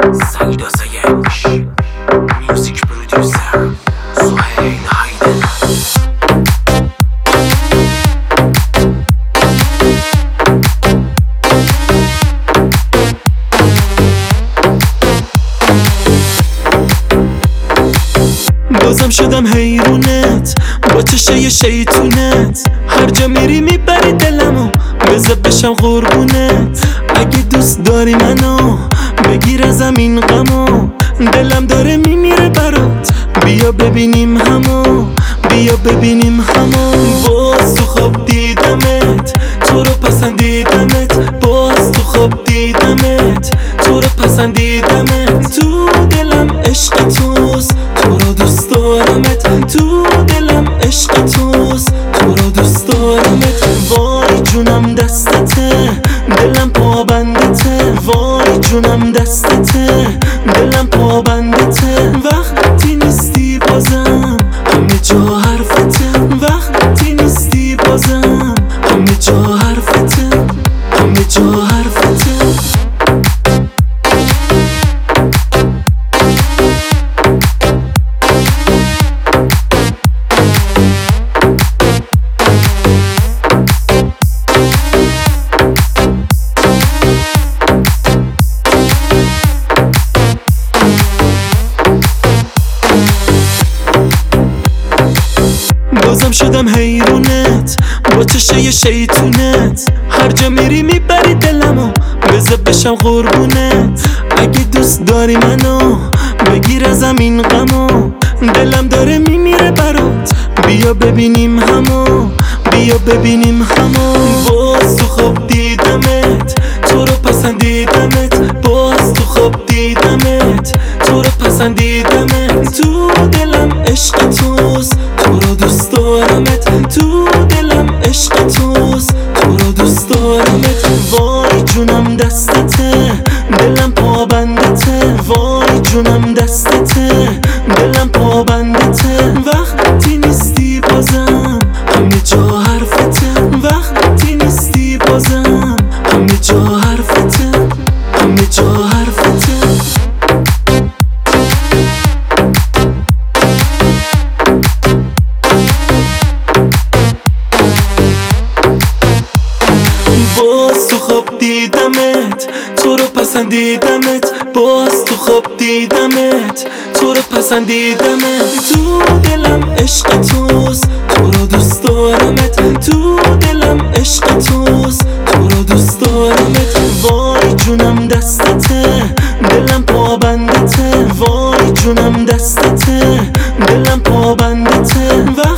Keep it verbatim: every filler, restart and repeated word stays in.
سعید آسایش میوزیک پرودیوسر سهیل هایدر. بازم شدم حیرونت با چشه شیطونت، هر جا میری میبری دلمو بذار بشم قربونت. اگه دوست داری منو بگیر ازم این غمو، دلم داره میمیره برات، بیا ببینیم همو، بیا ببینیم همو. باز تو خواب دیدمت، تو رو پسندیدمت، باز تو خواب دیدمت، تو رو پسندیدمت. تو دلم عشق توست، تو رو دوست دارمت، تو دلم عشق توست، تو رو دوست دارمت. وای جونم دستته، دلم پابندته، وای جونم دستته، دلم پابندته. وقتی نیستی بازم همه جا حرفته، وقتی نیستی بازم همه جا حرفته، همه جا حرفته. بازم شدم حیرونت با چشه شیطونت، هر جا میری میبری دلمو بذار بشم قربونت. اگه دوست داری منو بگیر ازم این غمو، دلم داره میمیره برات، بیا ببینیم همو، بیا ببینیم همو. باز تو خواب دیدمت، تو رو پسندیدمت، باز تو خواب دیدمت، تو رو پسندیدمت. تو دلم عشق توست، تو رو دوست دارمت، تو دلم عشق توست، تو رو دوست دارمت. وای جونم دستته، دلم پابندته، وای جونم دستته، دلم پابندته. وقتی نیستی بازم همه جا حرفته، وقتی نیستی بازم همه جا حرفته، همه جا حرفته. باز تو خواب دیدمت، تو رو پسندیدمت، باز تو خواب دیدمت، تو رو پسندیدمت. تو دلم عشق توست، تو رو دوست دارمت، تو دلم عشق توست، تو رو دوست دارمت. وای جونم دستته، دلم پابندته، وای جونم دستته، دلم پابندته.